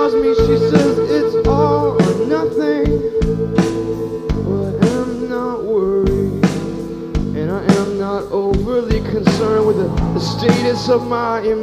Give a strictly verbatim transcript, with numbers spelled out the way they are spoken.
tells me, she says it's all or nothing. But I am not worried, and I am not overly concerned with the, the status of my